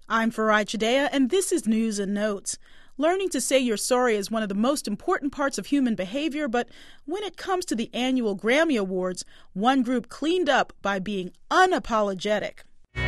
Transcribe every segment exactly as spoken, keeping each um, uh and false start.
I'm Farai Chideya, and this is News and Notes. Learning to say you're sorry is one of the most important parts of human behavior, but when it comes to the annual Grammy Awards, one group cleaned up by being unapologetic.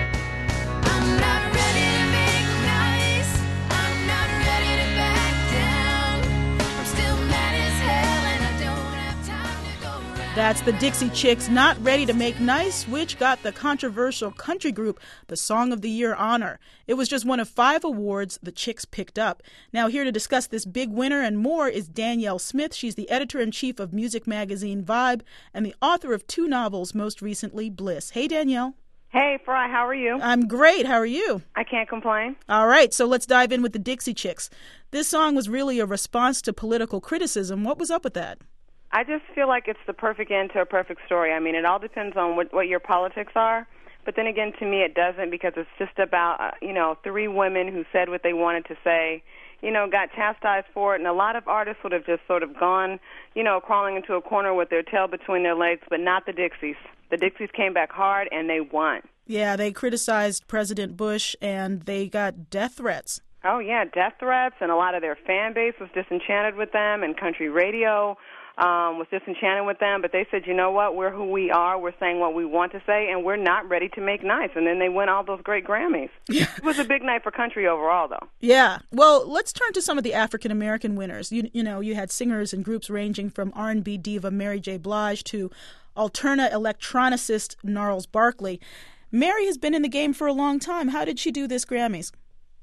I'm not ready to make nice. I'm not ready to back down. I'm still mad as hell and I don't have time to go round. That's the Dixie Chicks' Not Ready to Make Nice, which got the controversial country group the Song of the Year honor. It was just one of five awards the Chicks picked up. Now here to discuss this big winner and more is Danielle Smith. She's the editor-in-chief of music magazine Vibe and the author of two novels, most recently Bliss. Hey, Danielle. Hey, Fry, how are you? I'm great. How are you? I can't complain. All right, so let's dive in with the Dixie Chicks. This song was really a response to political criticism. What was up with that? I just feel like it's the perfect end to a perfect story. I mean, it all depends on what, what your politics are. But then again, to me, it doesn't, because it's just about, uh, you know, three women who said what they wanted to say, you know, got chastised for it. And a lot of artists would have just sort of gone, you know, crawling into a corner with their tail between their legs, but not the Dixies. The Dixies came back hard, and they won. Yeah, they criticized President Bush, and they got death threats. Oh, yeah, death threats, and a lot of their fan base was disenchanted with them, and country radio um, was disenchanted with them. But they said, you know what, we're who we are, we're saying what we want to say, and we're not ready to make nice. And then they win all those great Grammys. Yeah. It was a big night for country overall, though. Yeah. Well, let's turn to some of the African-American winners. You, you know, you had singers and groups ranging from R and B diva Mary J. Blige to alterna electronicist Gnarls Barkley. Mary has been in the game for a long time. How did she do this Grammys?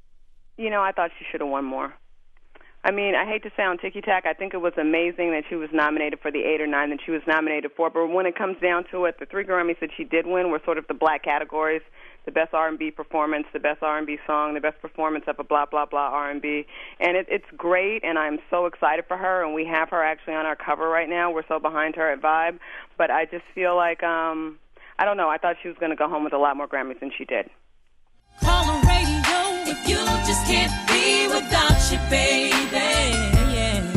You know, I thought she should have won more. I mean, I hate to sound ticky-tack. I think it was amazing that she was nominated for the eight or nine that she was nominated for. But when it comes down to it, the three Grammys that she did win were sort of the black categories: the best R and B performance, the best R and B song, the best performance of a blah, blah, blah R and B. And it, it's great, and I'm so excited for her. And we have her actually on our cover right now. We're so behind her at Vibe. But I just feel like, um, I don't know, I thought she was going to go home with a lot more Grammys than she did. Call the radio if you just can't be without you, baby. Yeah.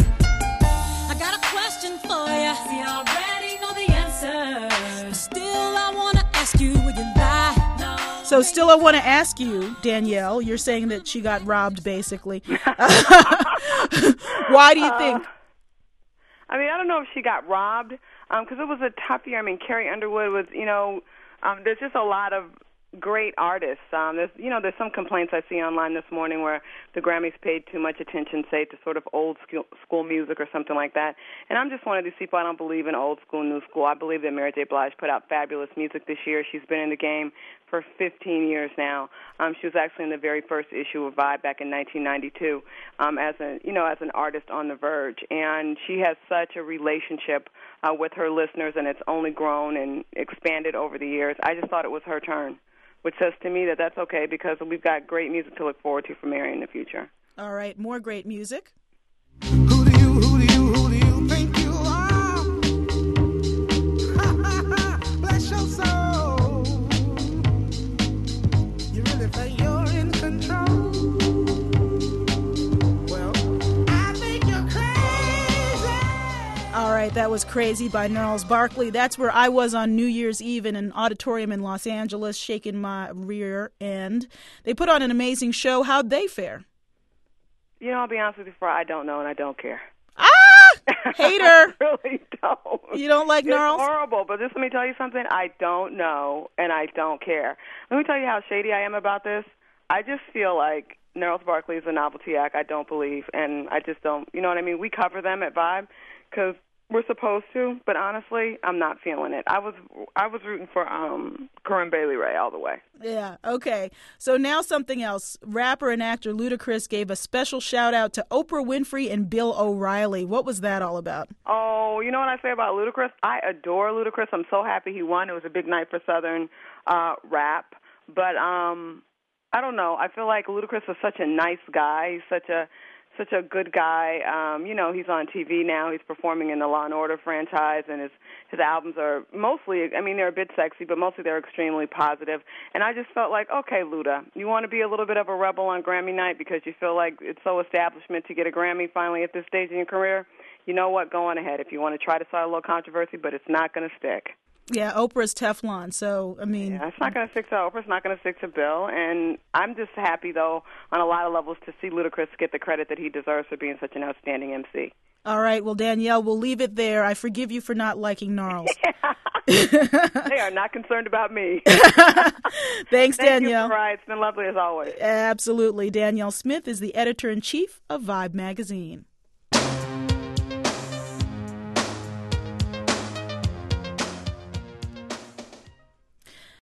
I got a question for you. See, I already know the answer. But still, I want to ask you, will you lie? No. So still I want to ask you, Danielle, you're saying that she got robbed, basically. Why do you think? Uh, I mean, I don't know if she got robbed, because um, it was a tough year. I mean, Carrie Underwood was, you know, um, there's just a lot of great artists. Um, there's, you know, there's some complaints I see online this morning where the Grammys paid too much attention, say, to sort of old school, school music or something like that. And I'm just one of these people. I don't believe in old school, new school. I believe that Mary J. Blige put out fabulous music this year. She's been in the game for fifteen years now. Um, she was actually in the very first issue of Vibe back in nineteen ninety-two um, as a, you know, as an artist on the verge. And she has such a relationship uh, with her listeners, and it's only grown and expanded over the years. I just thought it was her turn, which says to me that that's okay, because we've got great music to look forward to from Mary in the future. All right, more great music. Who do you, who do you, who do you think you are? Bless your soul. You really think you're in control? Well, I think you're crazy. All right, that was Crazy by Gnarls Barkley. That's where I was on New Year's Eve in an auditorium in Los Angeles, shaking my rear end. They put on an amazing show. How'd they fare? You know, I'll be honest with you, Fry, I don't know and I don't care. Ah! Hater! I really don't. You don't like Gnarls? It's horrible, but just let me tell you something. I don't know and I don't care. Let me tell you how shady I am about this. I just feel like Gnarls Barkley is a novelty act. I don't believe, and I just don't, you know what I mean? We cover them at Vibe because we're supposed to, but honestly, I'm not feeling it. I was I was rooting for um, Corinne Bailey Rae all the way. Yeah, okay. So now something else. Rapper and actor Ludacris gave a special shout-out to Oprah Winfrey and Bill O'Reilly. What was that all about? Oh, you know what I say about Ludacris? I adore Ludacris. I'm so happy he won. It was a big night for Southern uh, rap. But um, I don't know. I feel like Ludacris is such a nice guy. He's such a such a good guy. Um, you know, he's on T V now. He's performing in the Law and Order franchise, and his, his albums are mostly, I mean, they're a bit sexy, but mostly they're extremely positive. And I just felt like, okay, Luda, you want to be a little bit of a rebel on Grammy night because you feel like it's so establishment to get a Grammy finally at this stage in your career? You know what? Go on ahead if you want to try to start a little controversy, but it's not going to stick. Yeah, Oprah's Teflon. So, I mean, Yeah, it's not going to stick to Oprah. It's not going to stick to Bill. And I'm just happy, though, on a lot of levels, to see Ludacris get the credit that he deserves for being such an outstanding M C. All right. Well, Danielle, we'll leave it there. I forgive you for not liking Gnarls. They are not concerned about me. Thanks, Thank Danielle. you, Mariah. It's been lovely as always. Absolutely. Danielle Smith is the editor-in-chief of Vibe magazine.